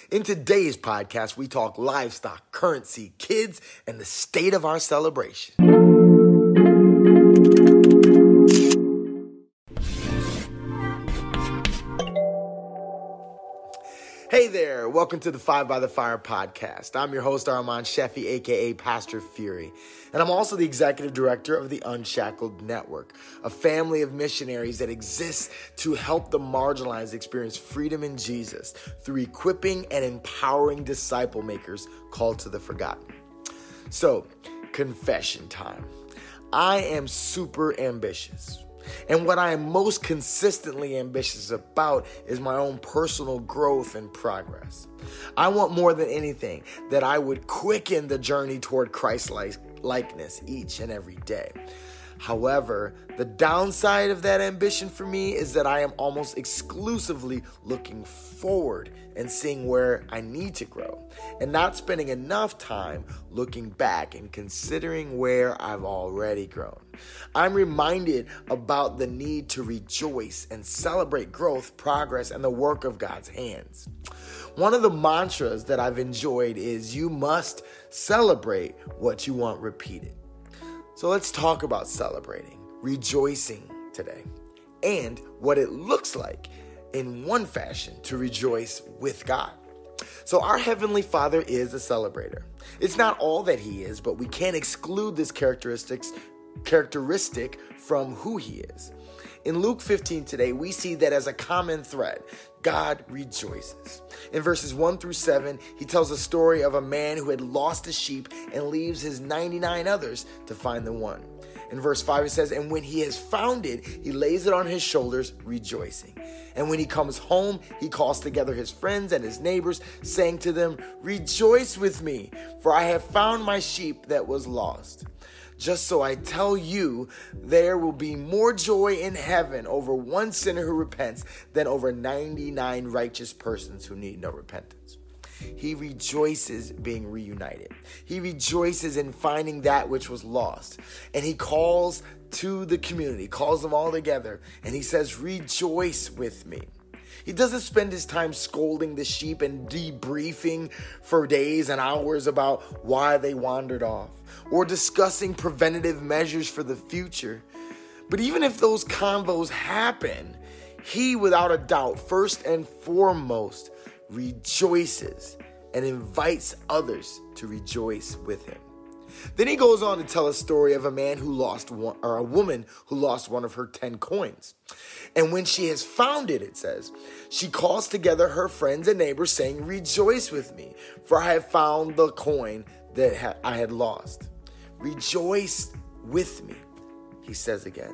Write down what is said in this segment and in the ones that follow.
In today's podcast, we talk livestock, currency, kids, and the state of our celebration. Hey there, welcome to the Five by the Fire podcast. I'm your host, Armand Sheffy, aka Pastor Fury, and I'm also the executive director of the Unshackled Network, a family of missionaries that exists to help the marginalized experience freedom in Jesus through equipping and empowering disciple makers called to the forgotten. So, confession time. I am super ambitious. And what I am most consistently ambitious about is my own personal growth and progress. I want more than anything that I would quicken the journey toward Christ-likeness each and every day. However, the downside of that ambition for me is that I am almost exclusively looking forward and seeing where I need to grow, and not spending enough time looking back and considering where I've already grown. I'm reminded about the need to rejoice and celebrate growth, progress, and the work of God's hands. One of the mantras that I've enjoyed is you must celebrate what you want repeated. So let's talk about celebrating, rejoicing today, and what it looks like in one fashion to rejoice with God. So our Heavenly Father is a celebrator. It's not all that He is, but we can't exclude this characteristic from who He is. In Luke 15 today, we see that as a common thread, God rejoices. In verses 1 through 7, He tells a story of a man who had lost a sheep and leaves his 99 others to find the one. In verse 5, it says, and when he has found it, he lays it on his shoulders, rejoicing. And when he comes home, he calls together his friends and his neighbors, saying to them, rejoice with me, for I have found my sheep that was lost. Just so I tell you, there will be more joy in heaven over one sinner who repents than over 99 righteous persons who need no repentance. He rejoices being reunited. He rejoices in finding that which was lost. And he calls to the community, calls them all together, and he says, rejoice with me. He doesn't spend his time scolding the sheep and debriefing for days and hours about why they wandered off, or discussing preventative measures for the future. But even if those convos happen, he, without a doubt, first and foremost, rejoices and invites others to rejoice with him. Then he goes on to tell a story of a man who lost one, or a woman who lost one of her 10 coins. And when she has found it, it says, she calls together her friends and neighbors saying, rejoice with me, for I have found the coin that I had lost. Rejoice with me, he says again.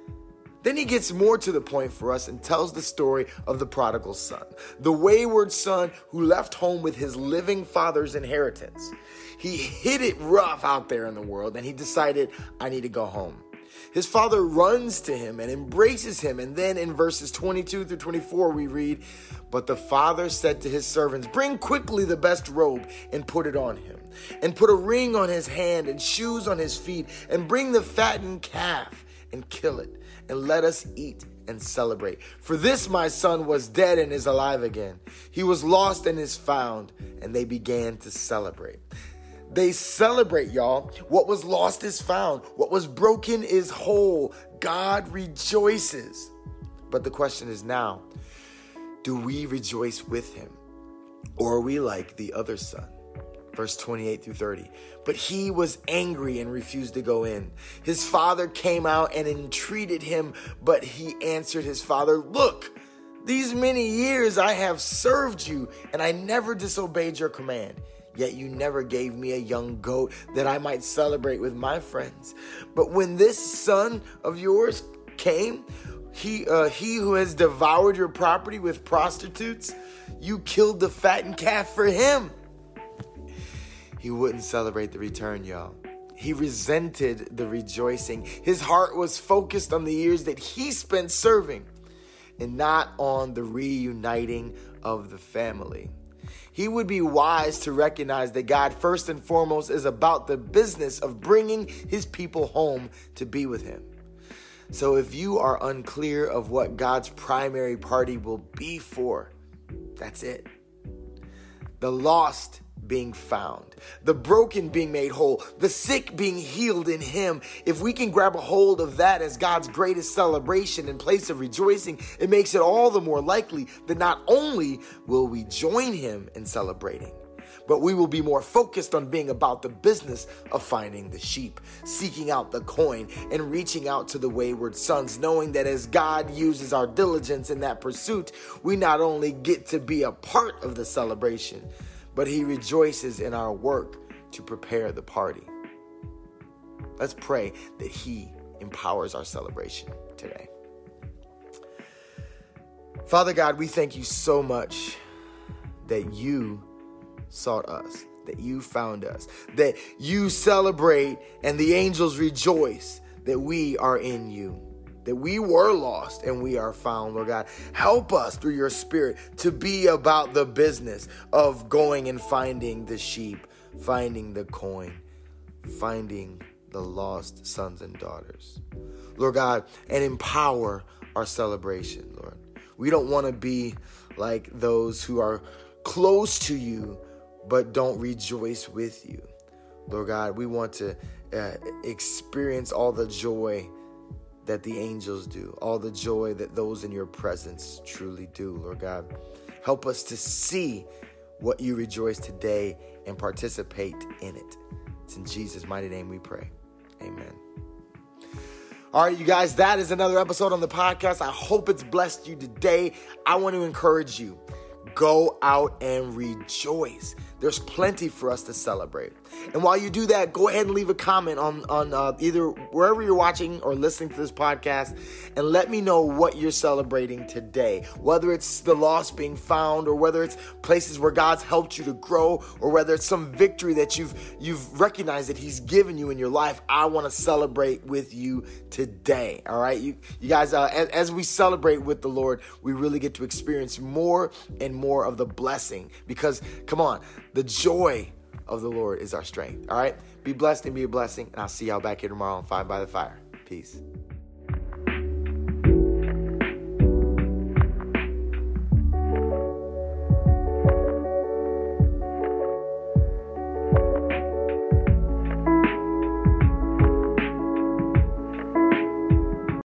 Then he gets more to the point for us and tells the story of the prodigal son, the wayward son who left home with his living father's inheritance. He hit it rough out there in the world, and he decided, I need to go home. His father runs to him and embraces him. And then in verses 22 through 24, we read, but the father said to his servants, bring quickly the best robe and put it on him, and put a ring on his hand and shoes on his feet, and bring the fattened calf and kill it, and let us eat and celebrate. For this my son was dead and is alive again. He was lost and is found. And they began to celebrate. They celebrate, y'all. What was lost is found. What was broken is whole. God rejoices. But the question is now, do we rejoice with him? Or are we like the other son? Verse 28 through 30. But he was angry and refused to go in. His father came out and entreated him, but he answered his father, look, these many years I have served you, and I never disobeyed your command. Yet you never gave me a young goat that I might celebrate with my friends. But when this son of yours came, he who has devoured your property with prostitutes, you killed the fattened calf for him. He wouldn't celebrate the return, y'all. He resented the rejoicing. His heart was focused on the years that he spent serving and not on the reuniting of the family. He would be wise to recognize that God, first and foremost, is about the business of bringing his people home to be with him. So if you are unclear of what God's primary party will be for, that's it. the lost being found, the broken being made whole, the sick being healed in him. If we can grab a hold of that as God's greatest celebration and place of rejoicing, it makes it all the more likely that not only will we join him in celebrating, but we will be more focused on being about the business of finding the sheep, seeking out the coin, and reaching out to the wayward sons, knowing that as God uses our diligence in that pursuit, we not only get to be a part of the celebration, but he rejoices in our work to prepare the party. Let's pray that he empowers our celebration today. Father God, we thank you so much that you sought us, that you found us, that you celebrate and the angels rejoice that we are in you, that we were lost and we are found, Lord God. Help us through your Spirit to be about the business of going and finding the sheep, finding the coin, finding the lost sons and daughters, Lord God, and empower our celebration, Lord. We don't want to be like those who are close to you but don't rejoice with you. Lord God, we want to experience all the joy that the angels do, all the joy that those in your presence truly do, Lord God. Help us to see what you rejoice today and participate in it. It's in Jesus' mighty name we pray. Amen. All right, you guys, that is another episode on the podcast. I hope it's blessed you today. I want to encourage you. Go out and rejoice. There's plenty for us to celebrate. And while you do that, go ahead and leave a comment on either wherever you're watching or listening to this podcast, and let me know what you're celebrating today. Whether it's the lost being found, or whether it's places where God's helped you to grow, or whether it's some victory that you've recognized that he's given you in your life. I want to celebrate with you today. All right, you guys, as we celebrate with the Lord, we really get to experience more and more of the blessing, because come on, the joy of the Lord is our strength. All right, be blessed and be a blessing, and I'll see y'all back here tomorrow on 5 by the Fire. Peace.